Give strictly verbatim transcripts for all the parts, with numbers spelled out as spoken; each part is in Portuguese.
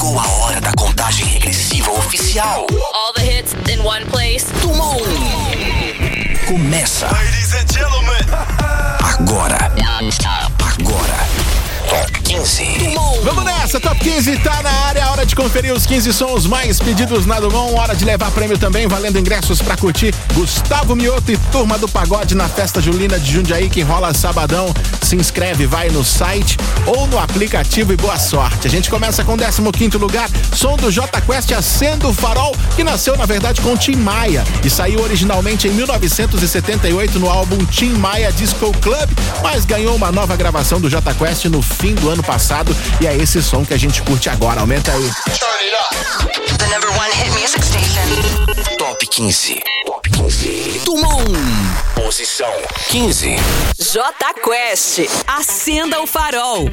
Chegou a hora da contagem regressiva oficial. All the hits in one place. Tumon. Começa. Ladies and gentlemen. Agora. Agora. Top quinze. Tumon. Vamos nessa, Top quinze tá na área. Hora de conferir os quinze sons mais pedidos na Dumont. Hora de levar prêmio também, valendo ingressos pra curtir Gustavo Mioto e Turma do Pagode na Festa Julina de Jundiaí, que rola sabadão. Se inscreve, vai no site ou no aplicativo e boa sorte. A gente começa com o décimo quinto lugar, som do Jota Quest, Acenda o Farol, que nasceu na verdade com Tim Maia e saiu originalmente em mil novecentos e setenta e oito no álbum Tim Maia Disco Club, mas ganhou uma nova gravação do Jota Quest no fim do ano passado e é esse som que a gente curte agora. Aumenta aí. The number one hit music station. Top quinze. Top quinze. Tumon. Posição quinze. Jota Quest, Acenda o Farol.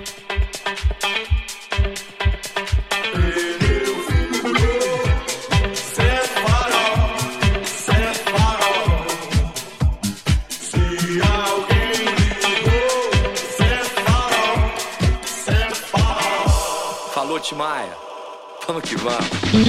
Falou, Tim Maia. Vamos que vamos.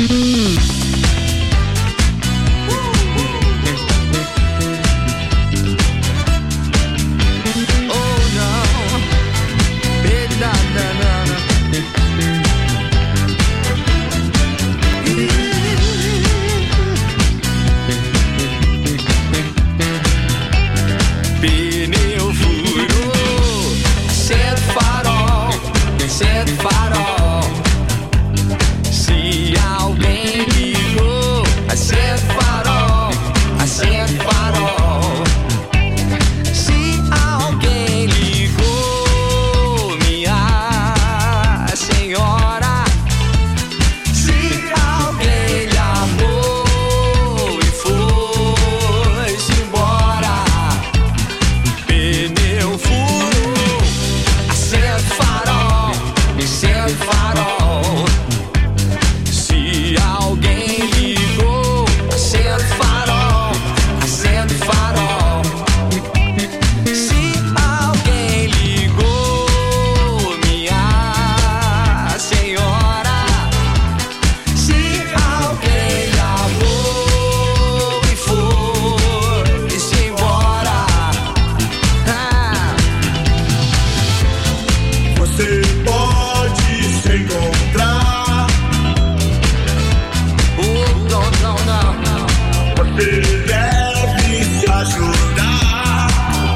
Pneu furou, acende o farol, acende o farol. Se alguém ligou, acende o farol, acende o farol. Se alguém ligou, minha senhora, se alguém lhe amou e foi-se embora. Pneu furou, acende o farol, acende o farol. Se alguém ligou, acende o farol, acende o farol. Se alguém ligou, minha senhora, se alguém lhe amou e foi-se embora. Ah. Você pode se encontrar. Oh, não, não, não, não. Você deve se ajudar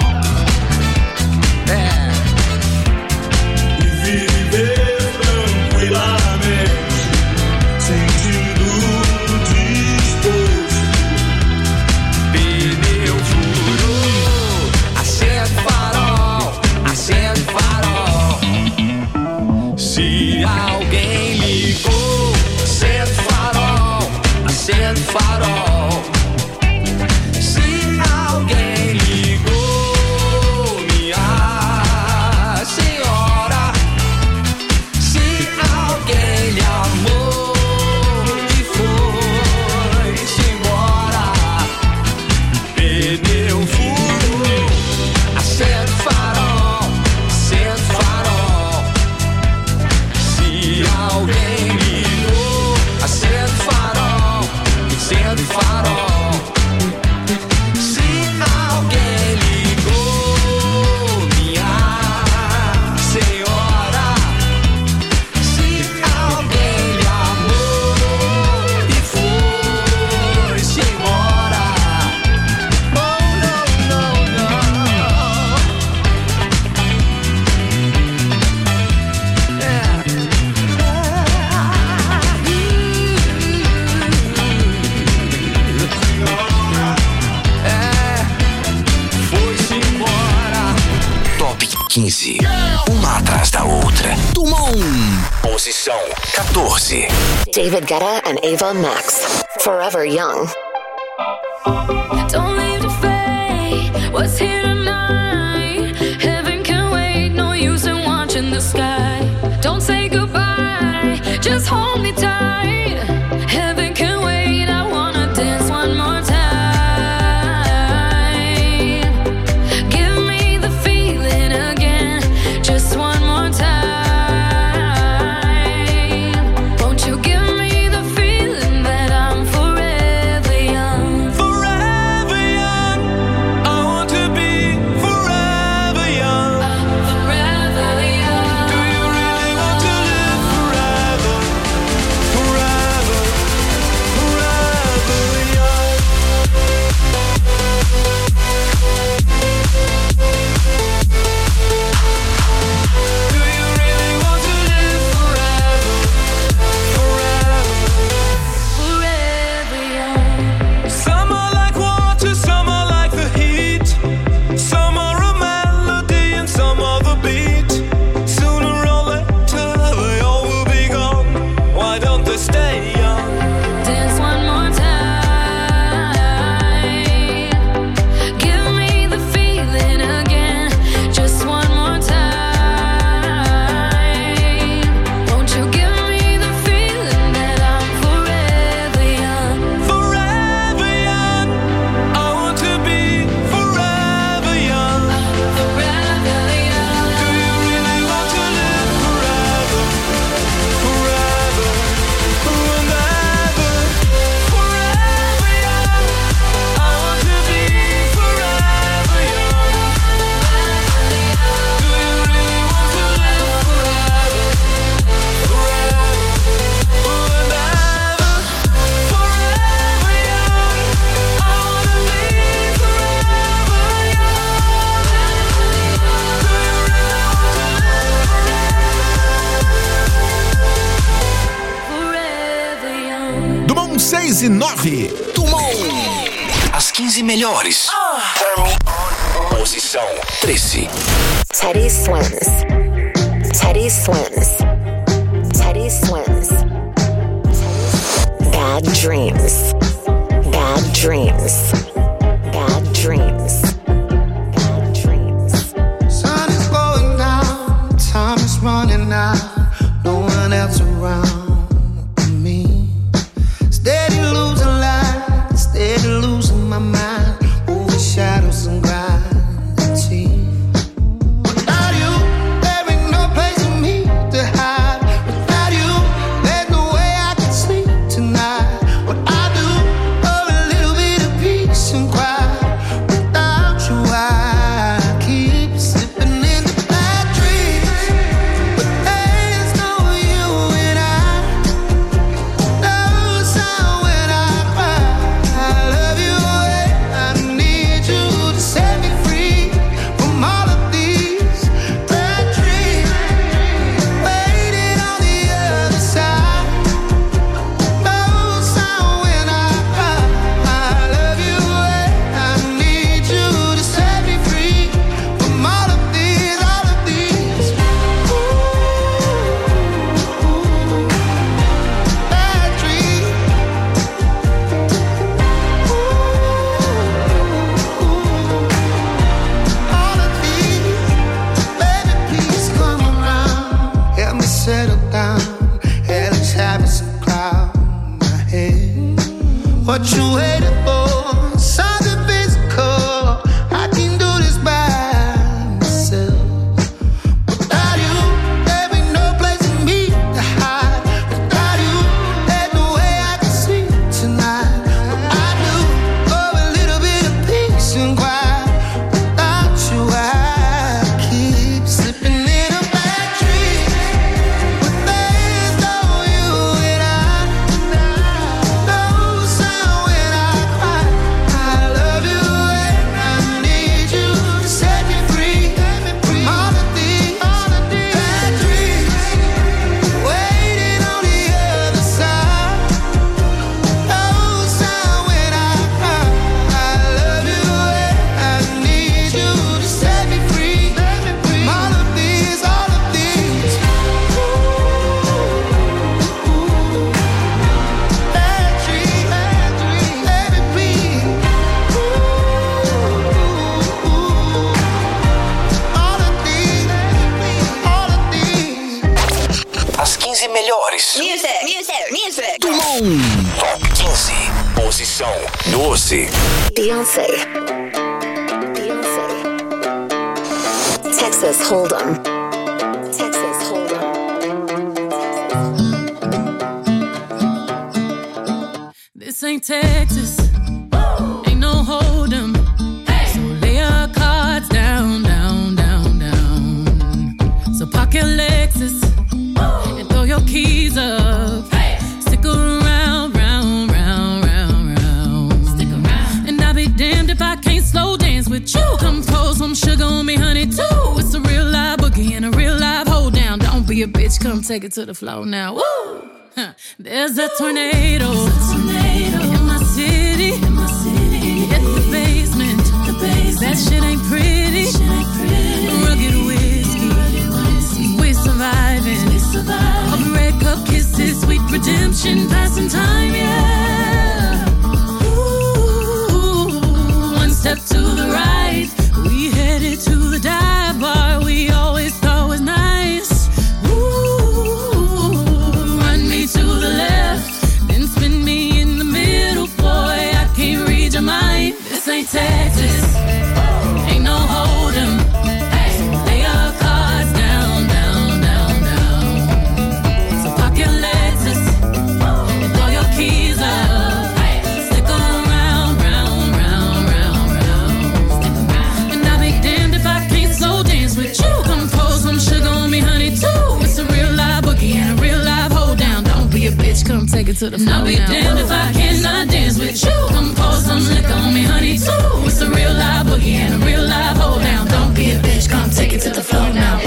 É. e viver tranquilamente, sentindo disposto. Pneu furou, acende o farol, acende o farol. Se alguém ligou, acende o farol, acende o farol. Se alguém ligou, minha senhora, se alguém lhe amou e foi-se embora. Pneu furou, acende o farol, acende o farol. Se alguém ligou, acende o farol, acende o farol. Se alguém ligou, minha senhora, se alguém lhe amou e foi-se embora. Oh, não, não, não. É, foi-se embora. Top quinze. Uma atrás da outra. Tumon. Posição quatorze. David Guetta and Ava Max, Forever Young. Don't leave to fade what's here tonight. Heaven can wait, no use in watching the sky. Don't say goodbye, just hold me tight. Heaven can wait, I wanna dance one more time. Give me the feeling again, just one more time. Won't dez e nove. Tumão. As quinze melhores. Posição treze. Teddy Swims. Teddy Swims. Teddy Swims. Bad dreams. Bad dreams. Bad dreams. Bad dreams. Sun is going down. Time is running out. No one else around me. Steady losing light. Steady losing my mind. Over shadows and gravity. Without you, there ain't no place for me to hide. Without you, there's no way I can sleep tonight. What I do for a little bit of peace and quiet. Without you, I keep slipping into bad dreams. But there's no you and I. No sound when I cry. I love you and I need you to set me free from all of these bad dreams. Waiting on the other side. No sound when I cry. I love you and I need you to set me free from all of these, all of these. Bad dreams. All of these. Baby, please come around. Help me settle down. Hell is having some cloud in my head. What you waiting for? Something physical. I can do this by myself. Without you, there ain't no place for me to hide. Without you, there's no way I can sleep tonight. What I do for a little bit of peace and quiet. Without you, I keep slipping into bad dreams. But there's no you and I. No sound when I cry. I love you and I need you to set me free from all of these, all of these bad dreams. Waiting on the other side. No sound when I cry. I love you and I need you to set me free from all of these, all of these bad dreams, bad dreams. Baby, please. All of these, all of these. As quinze melhores. Music, music, music. Tumão. Top quinze. Posição doze. Beyonce. Beyonce. Texas Hold'em. Texas Hold'em. This ain't Texas, ain't no hold'em. So lay your cards down, down, down, down. So park your Lexus and throw your keys up. Stick around, round, round, round, round. Stick around. And I'll be damned if I can't slow dance with you. Come pour some sugar on me, honey, too. It's a real live boogie and a real live hold down. Don't be a bitch, come take it to the floor now. Woo! Huh. There's a tornado, in my city, in my city. Hit the basement, the basement. That shit ain't pretty, shit ain't pretty. Rugged whiskey, we surviving. We surviving. Of red cup kisses, sweet redemption, passing time, yeah. Ooh, one step to the right, we headed to the dive bar we always thought was nice. Ooh, run me to the left, then spin me in the middle, boy. I can't read your mind. This ain't Texas, ain't no hold'em. Lay your cards down, down, down, down. So park your Lexus and throw your keys up. Stick around, round, round, round, round. And I'll be damned if I can't slow dance with you. Come pour some sugar on me, honey, too. It's a real live boogie and a real live hold down. Don't be a bitch, come take it to the floor. I'll be damned if I cannot dance with you. Come pour some liquor on me, honey, too. It's a real live boogie and a real live hold down. Don't be a bitch, come take it to the floor now.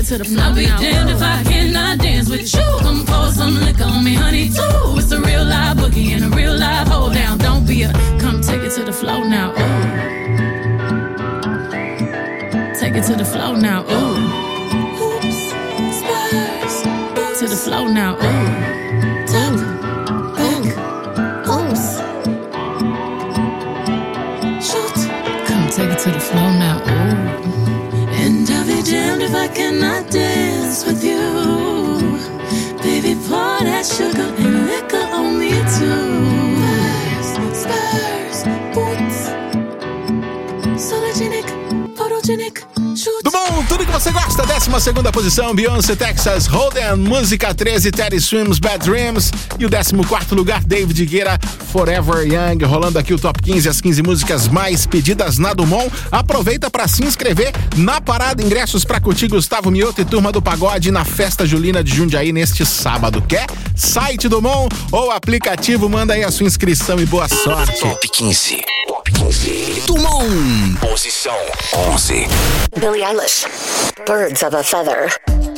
to the floor. I'll be damned if I cannot dance with you. Come pour some liquor on me, honey, too. It's a real live boogie and a real live hold down. Don't be a, come take it to the floor now. Ooh. Take it to the floor now. Ooh. Oops, spurs. To the floor now. Ooh. Top, back, oops. Shoot. Come take it to the floor now. Ooh. And I'll be damned if I cannot dance with you. Baby, pour that sugar and liquor on me too. Spurs, boots, sologenic, photogenic. Do bom, tudo que você gosta. décima segunda posição, Beyoncé, Texas Hold'em, música treze, Teddy Swims, Bad Dreams. E o décimo quarto lugar, David Guetta, Forever Young. Rolando aqui o Top quinze, as quinze músicas mais pedidas na Dumont. Aproveita para se inscrever na parada. Ingressos para curtir Gustavo Mioto e Turma do Pagode na Festa Julina de Jundiaí neste sábado. Quer? Site Dumont ou aplicativo, manda aí a sua inscrição e boa sorte. Top quinze. Top quinze. Dumont. Posição onze. Billie Eilish, Birds of a Feather.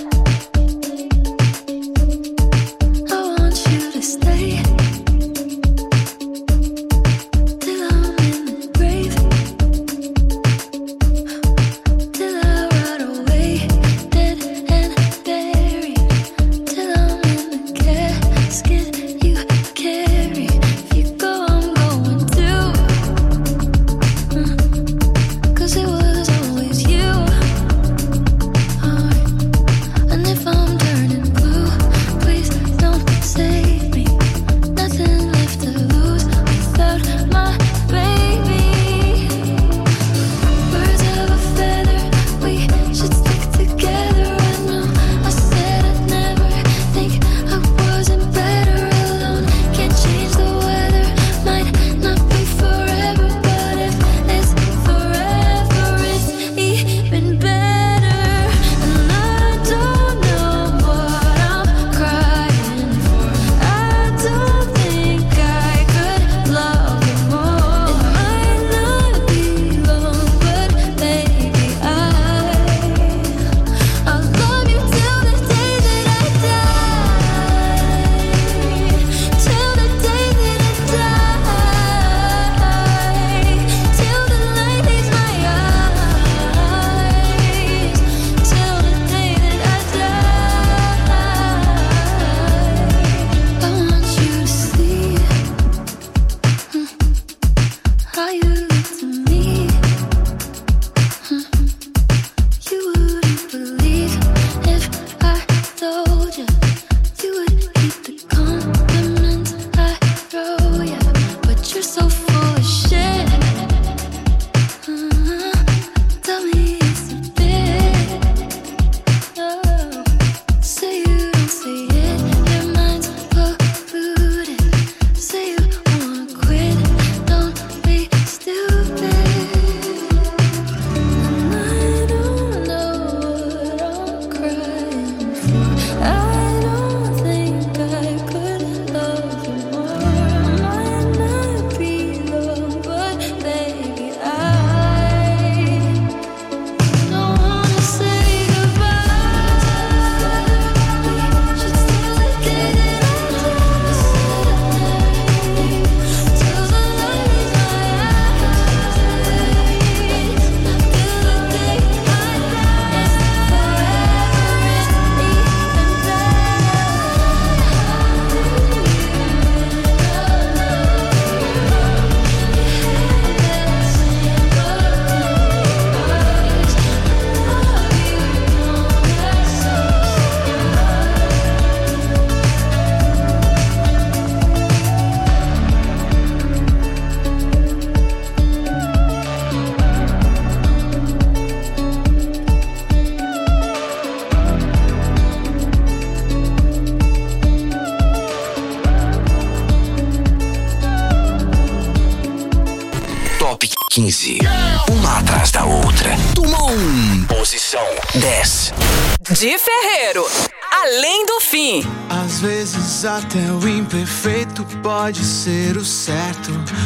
quinze. Uma atrás da outra. Dumont. Posição dez. De Ferreiro. Além do fim. Às vezes até o imperfeito pode ser o certo. Com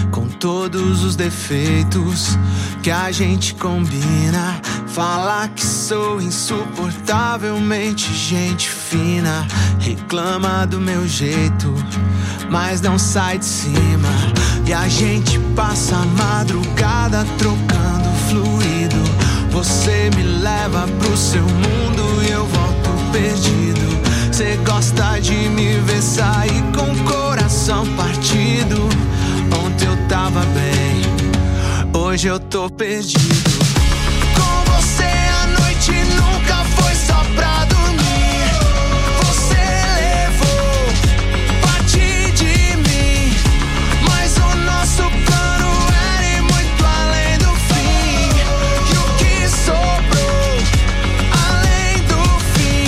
todos os defeitos que a gente combina. Fala que sou insuportavelmente gente fina. Reclama do meu jeito, mas não sai de cima. E a gente passa a madrugada trocando fluido. Você me leva pro seu mundo e eu volto perdido. Cê gosta de me ver sair com o coração partido. Ontem eu tava bem, hoje eu tô perdido. Com você a noite nunca foi só pra dormir. Você levou parte de mim, mas o nosso plano era ir muito além do fim. E o que sobrou além do fim?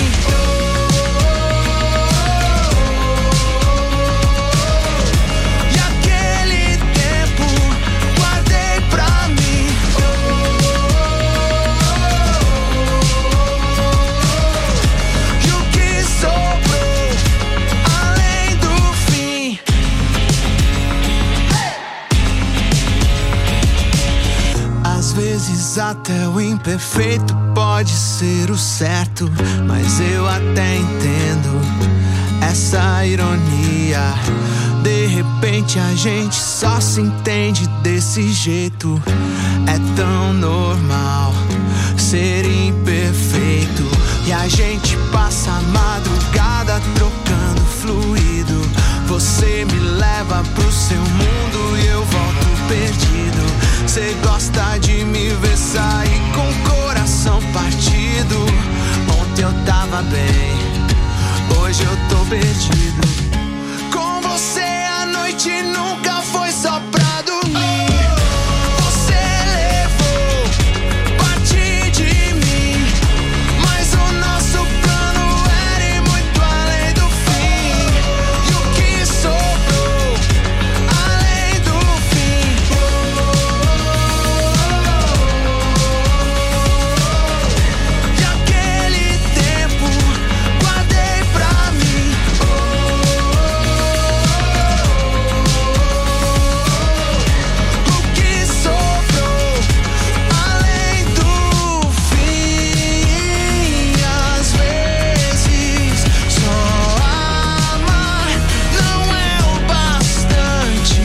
E aquele tempo guardei pra mim. E o que sobrou além do fim? Às vezes até o imperfeito pode ser o certo, mas eu até entendo essa ironia. De repente a gente só se entende desse jeito. É tão normal ser imperfeito. E a gente passa a madrugada trocando fluido. Você me leva pro seu mundo e eu volto perdido. Cê gosta de me ver sair com o coração partido. Ontem eu tava bem, hoje eu tô perdido. Com você a noite nunca foi só pra dormir. Você levou parte de mim, mas o nosso plano era ir muito além do fim. E o que sobrou além do fim? E aquele tempo guardei pra mim. O que sobrou além do fim? Às vezes só amar não é o bastante.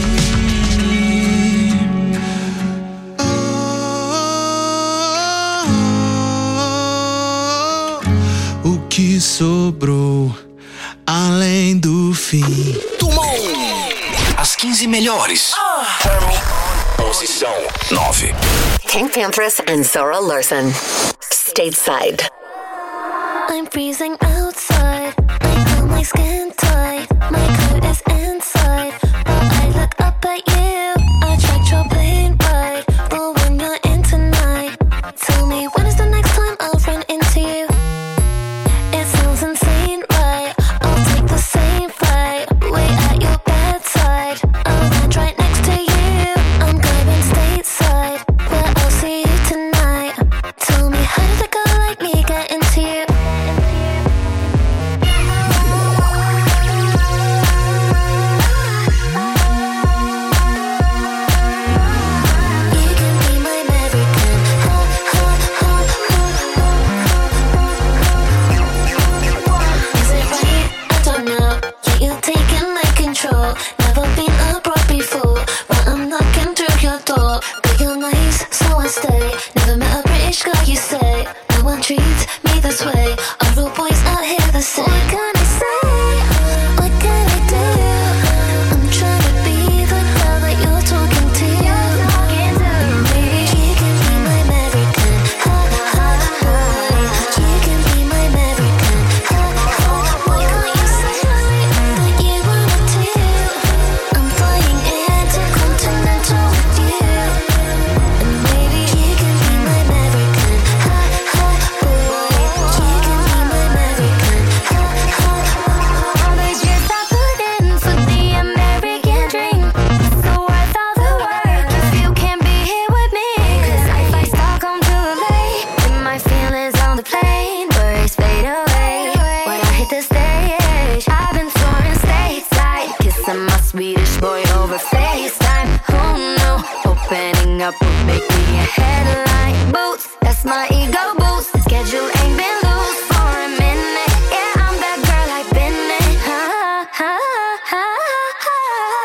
O que sobrou além do fim? Tumon. As quinze melhores. Posição nove. King Panthers and Zora Larson. Stateside. I'm freezing outside. I feel my skin tight. My coat is inside. But I look up at you. I tried your plane ride. But when you're in tonight, tell me when is the next time I'll run into you? It sounds insane, right? I'll take the same flight. Wait at your bedside. I'll land right next to you. I'm going stateside. Where I'll see you tonight. Tell me how did a girl like me get into you? You can be my American. Ha, ha, ha, ha. Is it right? I don't know. Yeah, you're taking like control. Never been abroad before, but I'm knocking through your door. But you're nice, so I stay. Never met a British girl, you say. No one treats me this way. Are all boys out here the same? What can I say? What can I do? I'm trying to be the girl that you're talking to. Maybe you can be my American. Ha, ha, boy. You can be my American. Ha, ha. Why can't you say that you wanna do? I'm flying intercontinental with you. And maybe you can be my American. Ha, ha, boy. You can be my American. Ha, ha. All the years I put in for the American dream, so worth all the work if you can be here with me. 'Cause if I start come too late, then my feelings on the plane, worries fade away. When I hit the stage, I've been touring stateside, kissing my Swedish boy over FaceTime. Who knows? Hang up, make me a headline. Boots, that's my ego boost. Schedule ain't been loose for a minute. Yeah, I'm that girl I've been in. Ha, ha, ha, ha.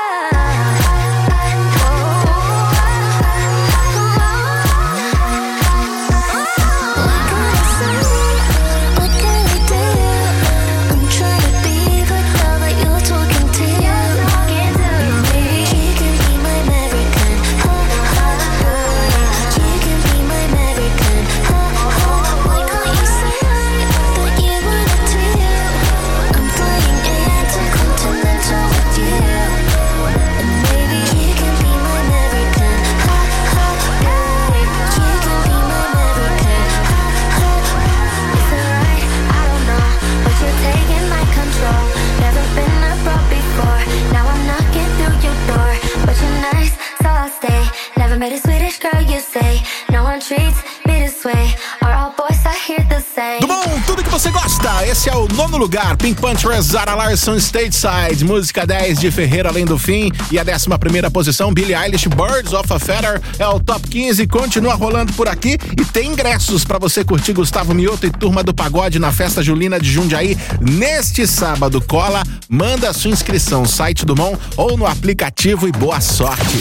What can we do? I'm trying to be the girl that you're talking to. Maybe she can be my American. Ha, ha, ha. She can be my American. Ha, ha. Why can't you say that you wanna do? I'm flying intercontinental with you. And maybe she can be my American. Ha, ha, babe. She can be my American. Ha, ha. Is it right? I don't know. But you're taking my control. Never been a pro before. Now I'm knocking through your door. But you're nice, so I'll stay. Never met a Swedish girl, you say. No one treats me this way. Are all boys I hear the same? Do bom, tudo que você gosta. Esse é o nono lugar. Pink Panther, Zara Larsson, Stateside. Música dez de Ferreira Além do Fim. E a décima primeira posição, Billie Eilish, Birds of a Feather. É o top quinze. Continua rolando por aqui. E tem ingressos pra você curtir Gustavo Mioto e Turma do Pagode na Festa Julina de Jundiaí neste sábado. Cola, manda a sua inscrição no site do Mon ou no aplicativo e boa sorte.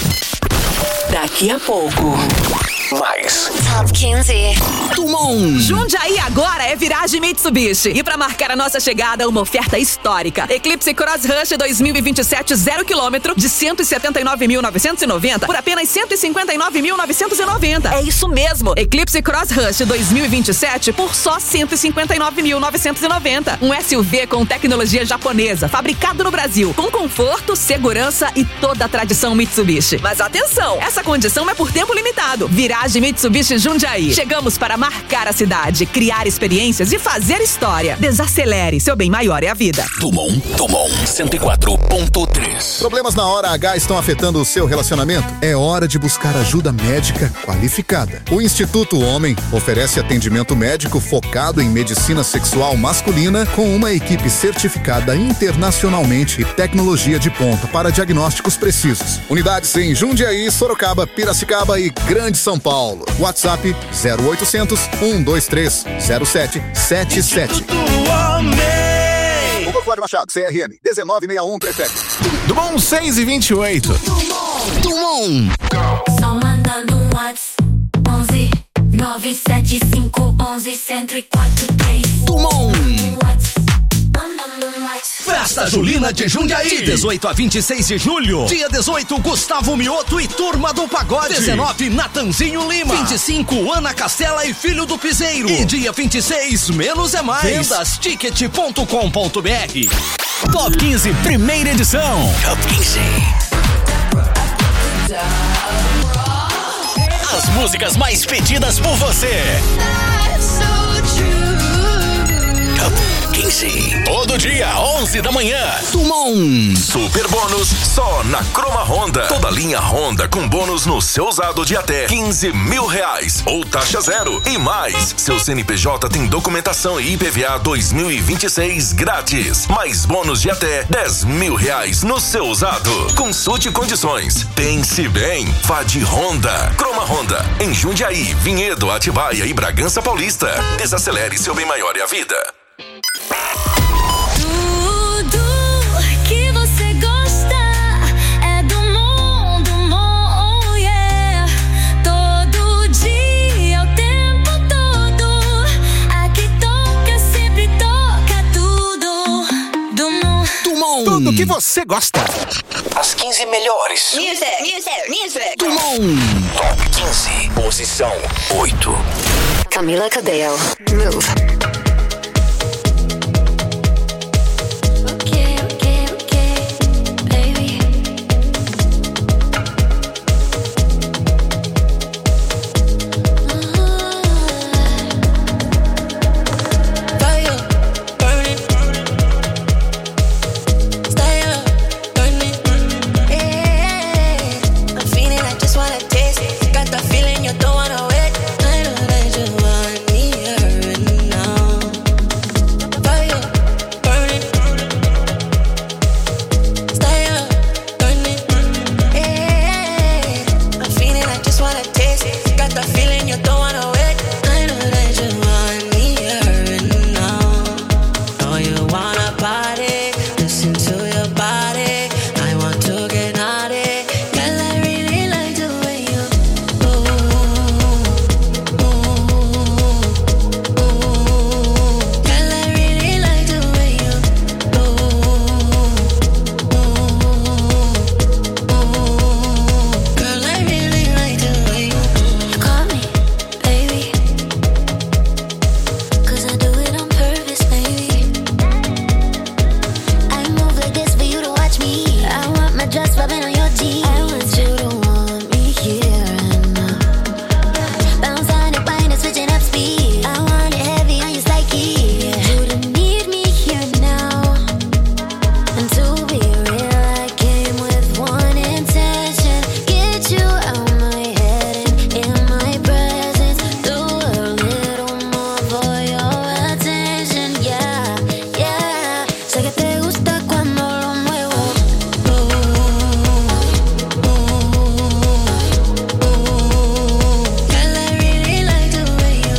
Daqui a pouco. Mais. Top quinze. Tumon. Jundiaí agora é viragem Mitsubishi. E pra marcar a nossa chegada, uma oferta histórica. Eclipse Cross Rush dois mil e vinte e sete, zero quilômetro, de cento e setenta e nove mil novecentos e noventa por apenas cento e cinquenta e nove mil novecentos e noventa. É isso mesmo. Eclipse Cross Rush dois mil e vinte e sete por só cento e cinquenta e nove mil novecentos e noventa. Um S U V com tecnologia japonesa, fabricado no Brasil, com conforto, segurança e toda a tradição Mitsubishi. Mas atenção, essa condição é por tempo limitado. Viragem Mitsubishi Jundiaí. Chegamos para marcar a cidade, criar experiências e fazer história. Desacelere, seu bem maior é a vida. Tumon, Tumon, cento e quatro ponto três. Problemas na hora H estão afetando o seu relacionamento? É hora de buscar ajuda médica qualificada. O Instituto Homem oferece atendimento médico focado em medicina sexual masculina com uma equipe certificada internacionalmente e tecnologia de ponta para diagnósticos precisos. Unidades em Jundiaí, Sorocaba, Piracicaba e Grande São Paulo. WhatsApp zero oitocentos, um dois três, zero sete sete sete. Hugo Cláudio Machado, C R M, dezenove sessenta e um, prefeito. Do bom, seis e vinte e oito. Tumon. Só mandando um WhatsApp. onze nove sete cinco onze um zero quatro três. Tumon. Mandando um WhatsApp. Festa Julina de Jundiaí, de dezoito a vinte e seis de julho. Dia dezoito, Gustavo Mioto e Turma do Pagode. dezenove, Natanzinho Lima. vinte e cinco, Ana Castela e Filho do Piseiro. E dia vinte e seis, Menos é Mais. Vendas ticket ponto com ponto b r. Top quinze, primeira edição. Top quinze. As músicas mais pedidas por você. Top quinze. Todo dia, onze da manhã. Tumon. Super bônus só na Croma Honda. Toda linha Honda com bônus no seu usado de até quinze mil reais. Ou taxa zero. E mais, seu C N P J tem documentação e I P V A dois mil e vinte e seis grátis. Mais bônus de até dez mil reais no seu usado. Consulte condições. Pense bem. Vá de Honda. Croma Honda. Em Jundiaí, Vinhedo, Atibaia e Bragança Paulista. Desacelere, seu bem maior é a vida. Tudo que você gosta é do mundo, oh yeah. Todo dia, o tempo todo. Aqui toca, sempre toca tudo. Do mundo. Tumon. Tudo que você gosta. As quinze melhores. Music, music, music. Tumon. Top quinze. Posição oito. Camila Cabello. Move. Okay, okay, okay, baby. Fire, burning. Stay up, burning. Yeah, I'm feeling, I just wanna taste it. Got the feeling you don't wanna wait. I know that you want me here and now. wanna party, listen to your body. I want to get naughty. Girl, I really like the way you move. Girl, I really like the way you move. Girl, I really like the way you You call me, baby, 'cause I do it on purpose, baby. I move like this for you to watch me. I want my dress rubbing on your jeans. I want you to want me here and now. Bounce on it, wind it, switching up speed. I want it heavy on your psyche. You don't need me here now. And to be real, I came with one intention: get you out my head and in my presence. Do a little more for your attention, yeah, yeah. Sé que te gusta cuando lo muevo. Girl, I really like the way you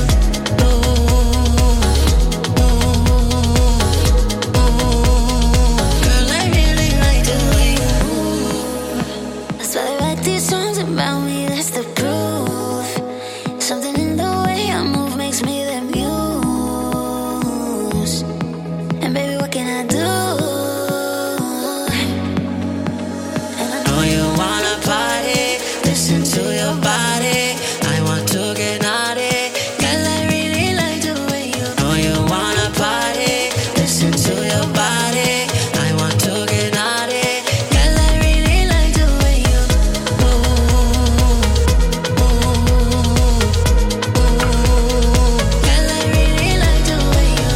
Girl, I really like the way you That's why they write these songs about me, that's the proof. Something in the way I move makes me the muse. And baby, what can I do? know you wanna party, listen to your body. I want to get naughty. Girl, I really like the way you know you wanna party, listen to your body. I want to get naughty. Girl, I really like the way you Girl, I really like the way you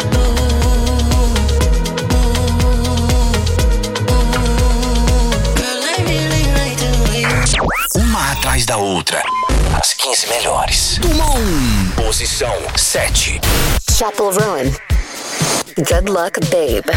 Girl, I really like the way you Uma atrás da outra. As quinze melhores. Dumont. Posição sete. Chapel Rowan. Good luck, babe.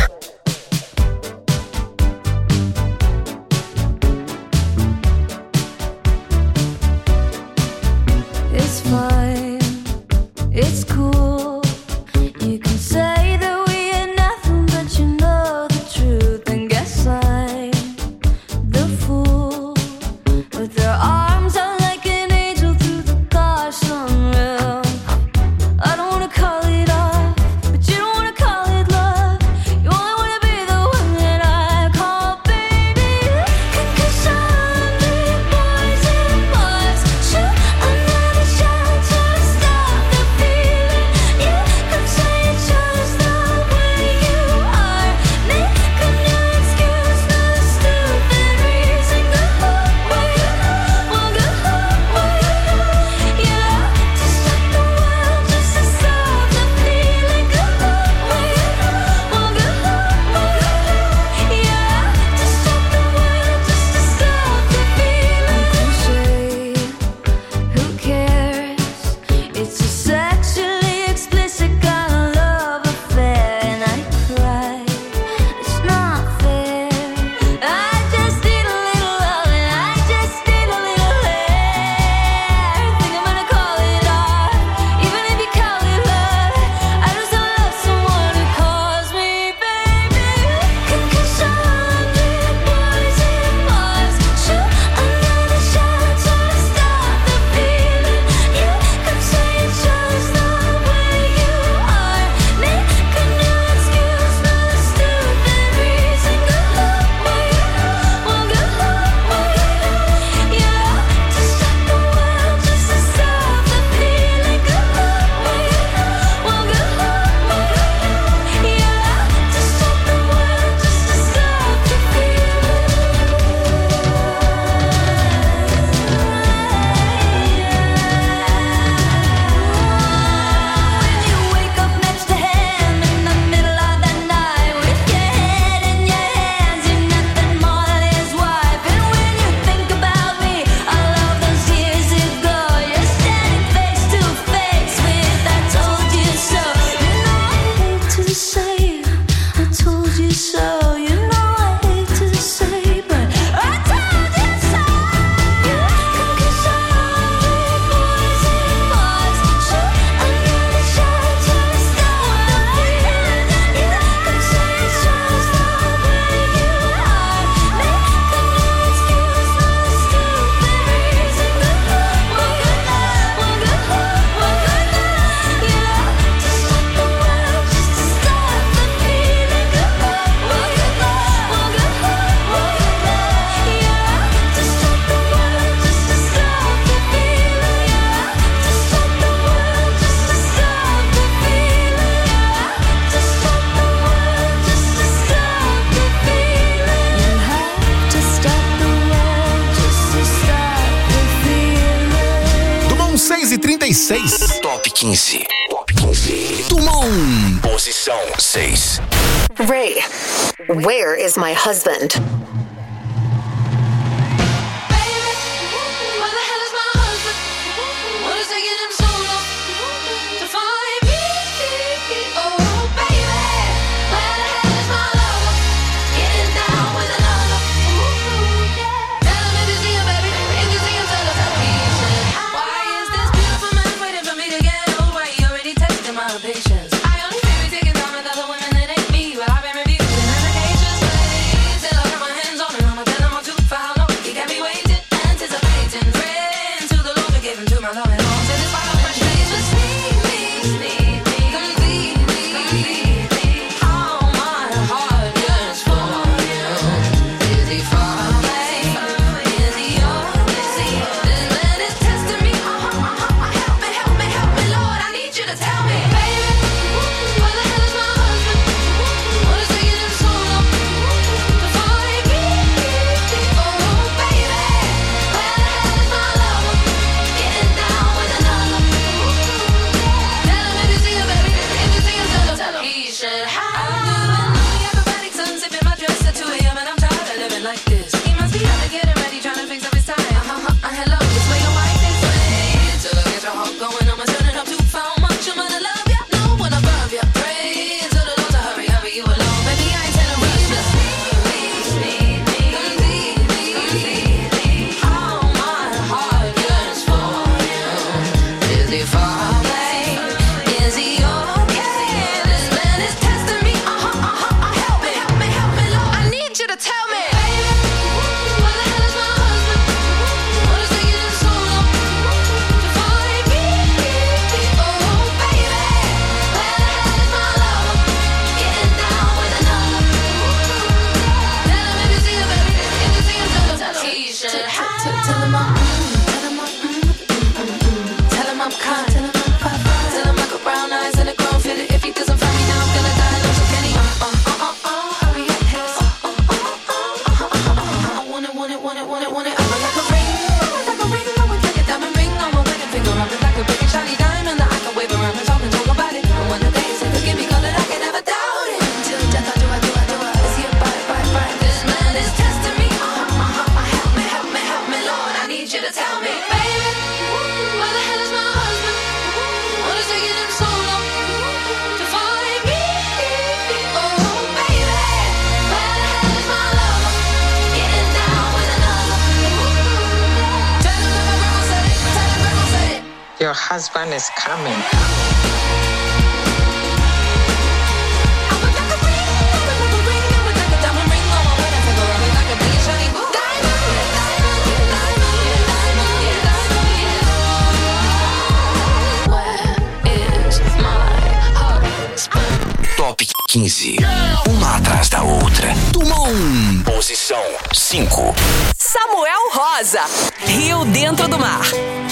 It's fine, it's cool. You can say that we ain't nothing, but you know the truth. And guess I'm the fool with their arms out like an angel through the car sunroof. I don't wanna call it off, but you don't wanna call it love. You only wanna be the one that I call baby. 'Cause a hundred boys and Mars shoot another shot to stop the feeling. You could say it just the way you are. Make a new excuse for the stupid reason. Go away, well, go away. You love to stop the world just to stop the feeling. Go away, well, go away. You love to stop the world just to stop the feeling. Who cares? It's a sexually explicit kind of love affair, and I cry. It's not fair. I just need a little love, and I just need a little air. Think I'm gonna call it art, even if you call it love. I just don't love someone who calls me baby. 'Cause a hundred boys and Mars shoot another shot to stop the feeling. You could say it just the way you are. Make a new excuse for the stupid reason. Go away, well, go away. You love to stop the world just to stop the feeling. Go away, well, go away. You love to stop the world just to stop the When you wake up next to him in the middle of the night with your head in your hands, you're nothing more than his wife. And when you think about me, all of those years ago, you're standing face to face with I told you so. You know I hate to say I told you so. You know I hate to say, but I told you so. Cause a hundred boys and Mars shoot another shot to stop the feeling. You could seis. Top quinze. Top quinze. Dumont. Posição seis. Ray, where is my husband? Your husband is coming. Top quinze. Uma atrás da outra. Dumont. Posição cinco. Samuel Rosa. Rio Dentro do Mar.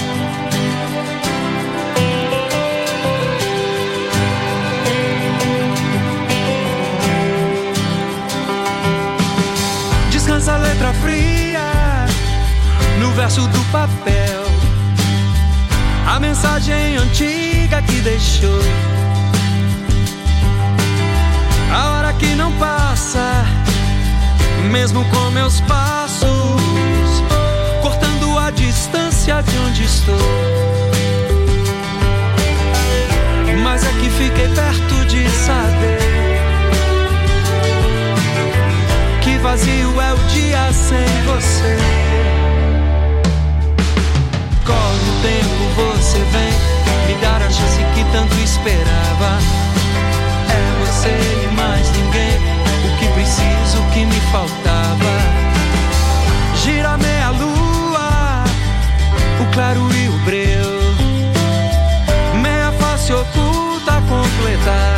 Descansa a letra fria no verso do papel, a mensagem antiga que deixou, a hora que não passa, mesmo com meus passos, cortando a distância de onde estou. Mas é que fiquei perto de saber que vazio é o dia sem você. Corre o tempo, você vem me dar a chance que tanto esperava. É você e mais ninguém, o que preciso, o que me faltava. Gira meia lua, o claro e o breu, meia face oculta a completar.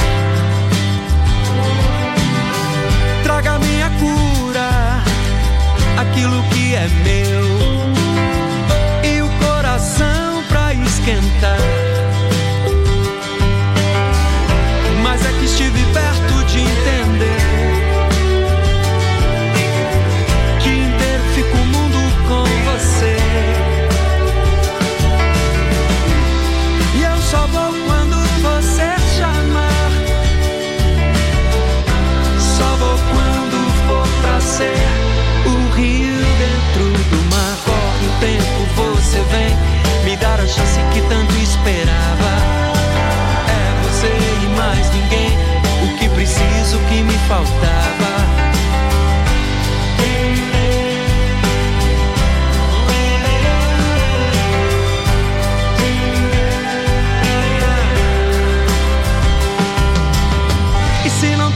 Traga minha cura, aquilo que é meu, e o coração pra esquentar. Mas é que estive perto de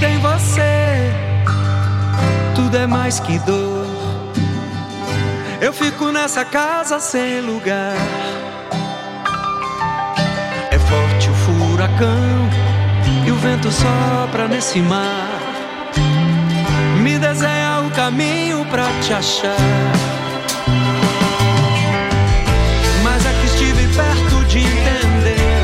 tem você, tudo é mais que dor. Eu fico nessa casa sem lugar. É forte o furacão e o vento sopra nesse mar. Me desenha o caminho pra te achar. Mas é que estive perto de entender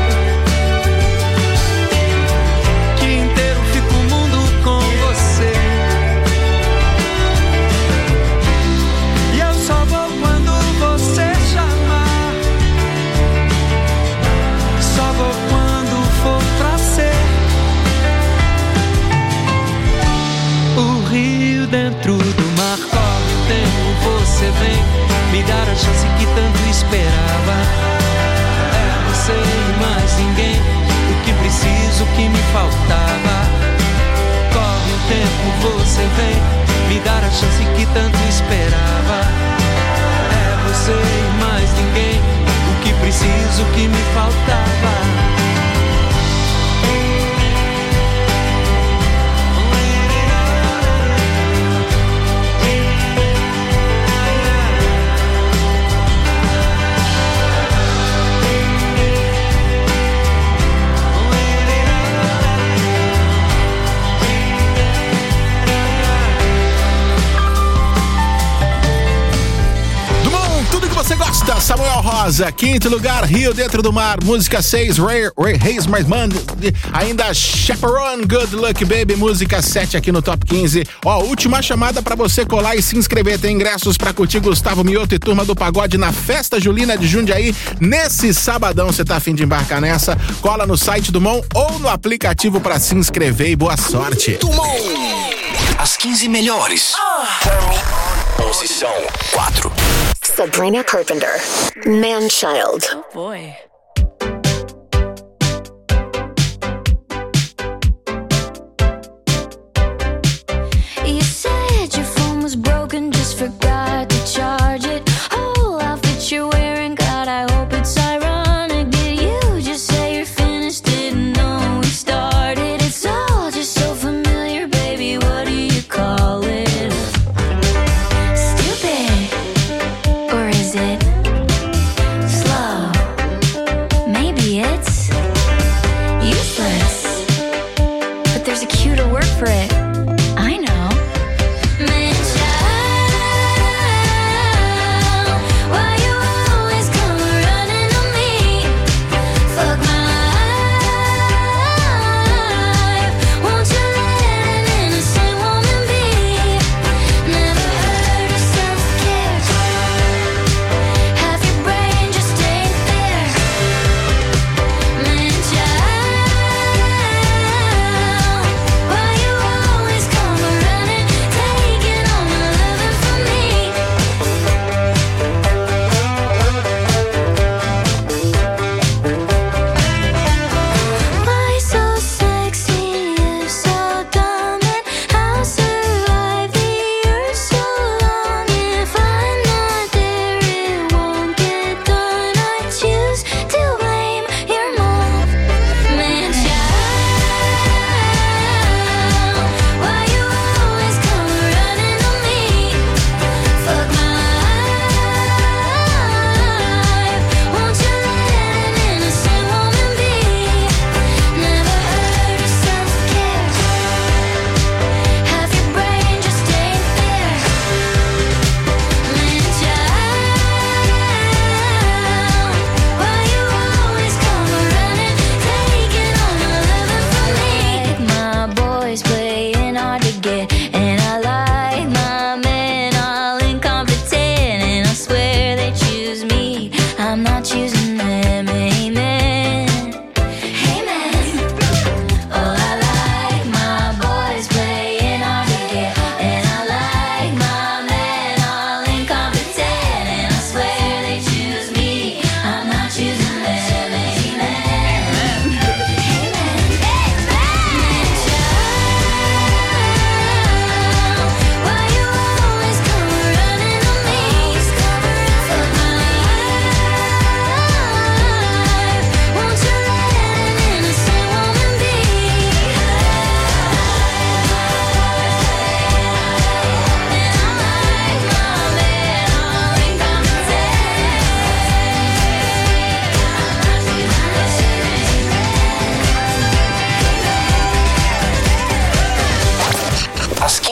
que inteiro fica o mundo com você. E eu só vou quando você chamar. Só vou quando for pra ser. O rio dentro do mar corre o tempo, você vem me dar a chance que tanto esperava. É você e mais ninguém, o que preciso, o que me faltava. Corre o tempo, você vem me dar a chance que tanto esperava. É você e mais ninguém, o que preciso, o que me faltava. Você gosta? Samuel Rosa, quinto lugar, Rio Dentro do Mar, música seis, Ray, Ray Hayes, mais manda, ainda Chaperone, Good Luck Baby, música sete aqui no Top quinze. Ó, última chamada pra você colar e se inscrever, tem ingressos pra curtir Gustavo Mioto e Turma do Pagode na Festa Julina de Jundiaí, nesse sabadão. Você tá afim de embarcar nessa? Cola no site do Mon ou no aplicativo pra se inscrever e boa sorte. Tumon, as quinze melhores. Posição quatro. Sabrina Carpenter, Man-Child. Oh boy. You said your phone was broken, just forgot to charge it. Whole outfit you're wearing, God, I hope it's ironic. Did you just say you're finished? Didn't know we started. It's all just so familiar, baby. What do you call it? Stupid. Or is it slow?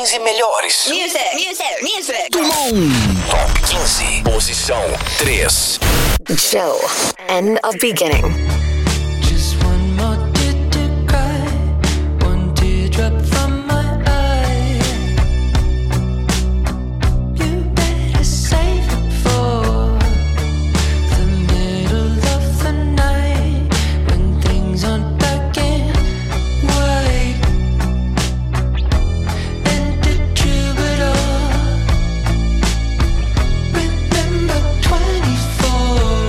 quinze melhores. Music, music, music. Dumont. Top quinze. Posição três. Joe, End of Beginning. Just one more tear to cry, one teardrop from my eye. You better save it for the middle of the night when things aren't black and white. And the troubadour, remember twenty-four.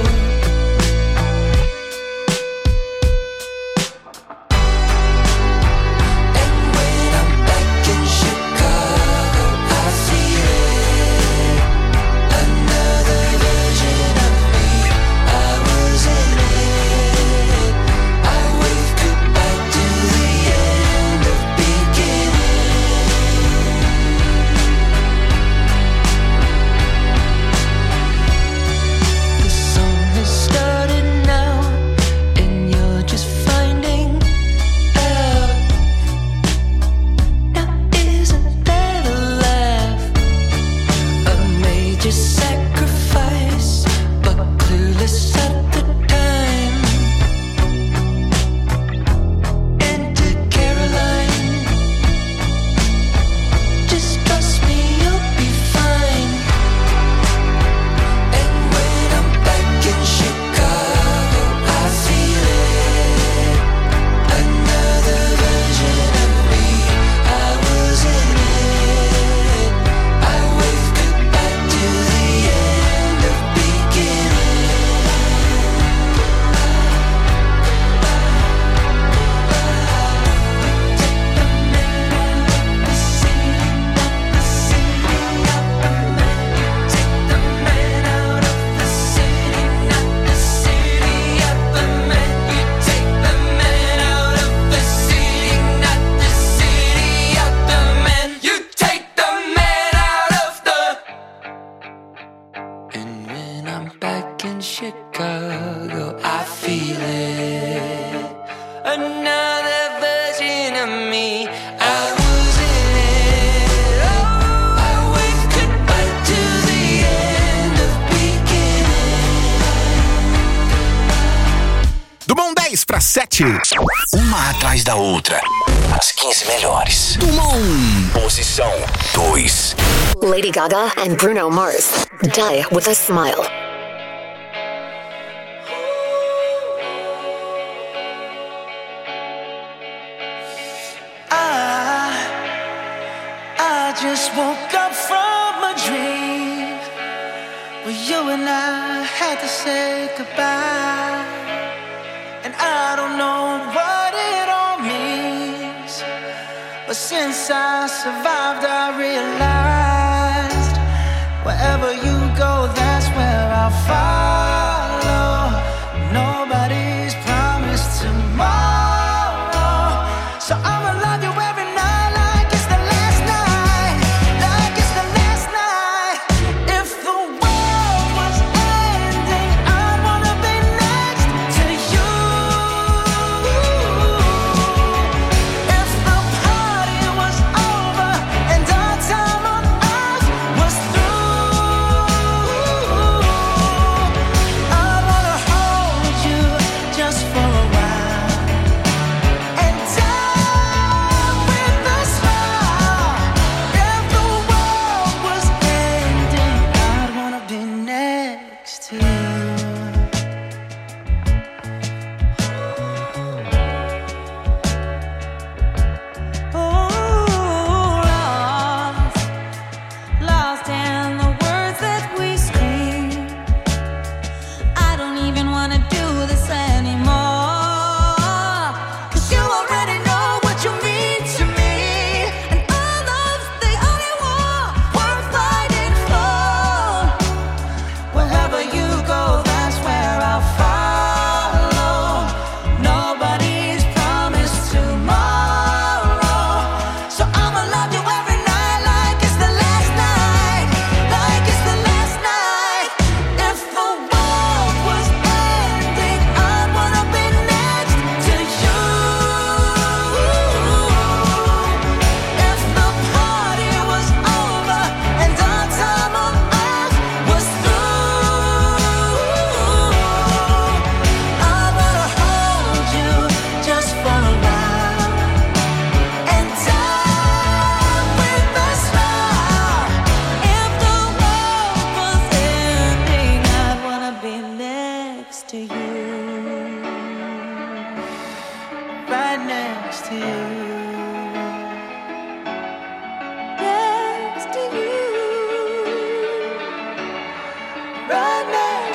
Chicago, I feel it. Another version of me. I was in it. Oh, I waved goodbye to the end of beginning. Dumont dez para sete. Uma atrás da outra. As quinze melhores. Dumont. Posição dois. Lady Gaga and Bruno Mars. Die with a Smile. I just woke up from a dream where you and I had to say goodbye. And I don't know what it all means, but since I survived I realized wherever you go, that's where I'll follow. Nobody's promised tomorrow, so I'ma love you every night. I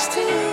next to you.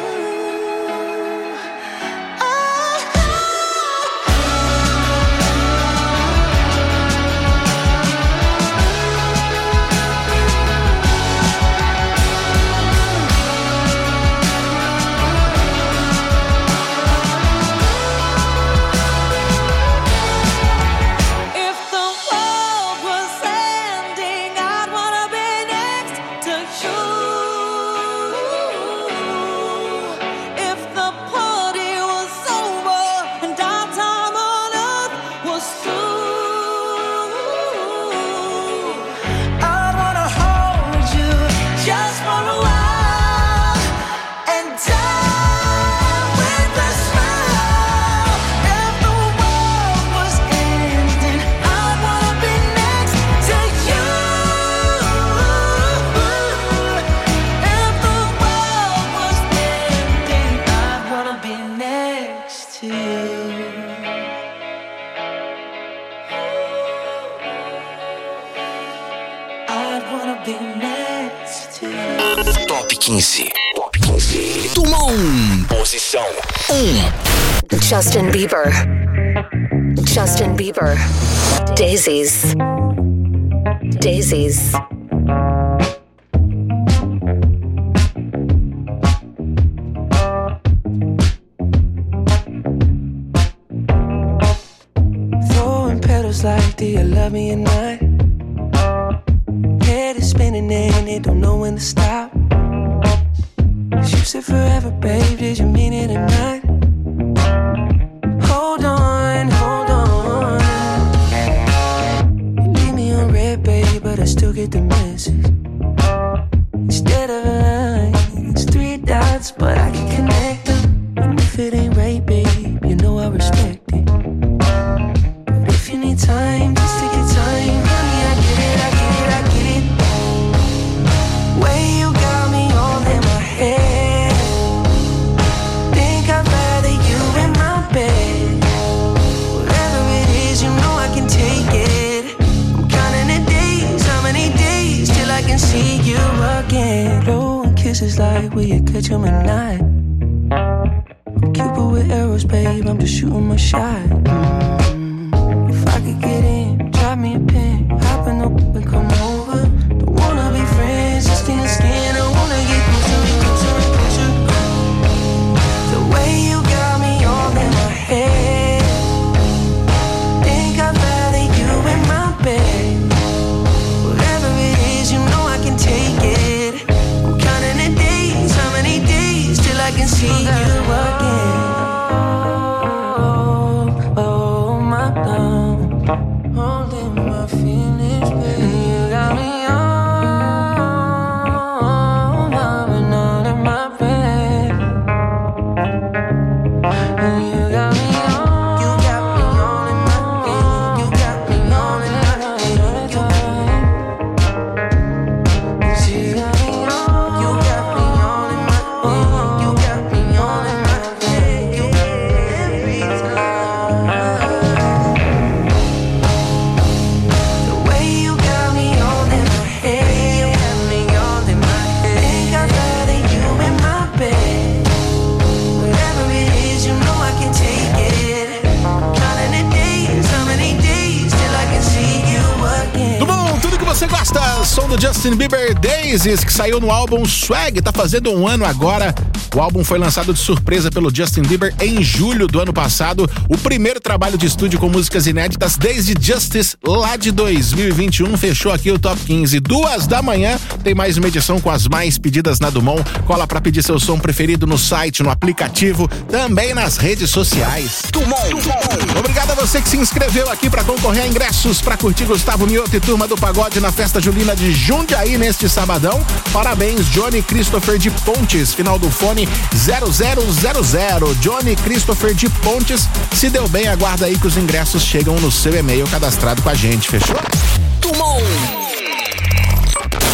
Top quinze. Top quinze. Tumon. Posição um. Justin Bieber. Justin Bieber. Daisies. Daisies. Throwing petals like, do you love me or not? Head is spinning and it don't know when to stop. You said forever, babe, did you mean it or not? Hold on, hold on. You leave me on red, babe, but I still get the message. Instead of a line, it's three dots, but I can connect them. And if it ain't right, babe, you know I respect it. But if you need time, just take your time. Honey, I get it, I get it, I get it. Way you got me all in my head. Think I'd rather you in my bed. Whatever it is, you know I can take it. I'm counting the days, how many days till I can see you again. Blowing kisses like, will you catch 'em or not? I'm Cupid with arrows, babe, I'm just shooting my shot. Mm. If I could get in, drop me a pin, hop in the whip and come over. Don't wanna be friends, just skin to skin, I wanna get closer and closer and closer. The way you got me all in my head. Think I'd rather you in my bed. Whatever it is, you know I can take it. I'm counting the days, how many days till I can see you again. Oh, oh my love, holding my feelings, baby. You got me all loving all in my bed. You got me all, you got me all in my bed. You got me all in my bed. You got me all, you got me all in my bed. You got me all in my bed. You every time. The way you got me all in my head. You got me all in my head. Think I'd rather you in my bed. Whatever it is, you know I can take it. Counting the days, how many days till I can see you again. Tudo bom? Tudo que você gosta. Som do Justin Bieber, Daisies, que saiu no álbum Swag. Tá fazendo um ano agora. O álbum foi lançado de surpresa pelo Justin Bieber em julho do ano passado. O primeiro trabalho de estúdio com músicas inéditas desde Justice, lá de dois mil e vinte e um. Fechou aqui o Top quinze. Duas da manhã, tem mais uma edição com as mais pedidas na Dumont. Cola pra pedir seu som preferido no site, no aplicativo, também nas redes sociais. Dumont. Dumont. Obrigado a você que se inscreveu aqui pra concorrer a ingressos pra curtir Gustavo Mioto e Turma do Pagode na Festa Julina de Jundiaí neste sabadão. Parabéns, Johnny Christopher de Pontes, final do fone zero zero zero zero. Johnny Christopher de Pontes, se deu bem, aguarda aí que os ingressos chegam no seu e-mail cadastrado com a gente, fechou? Dumont.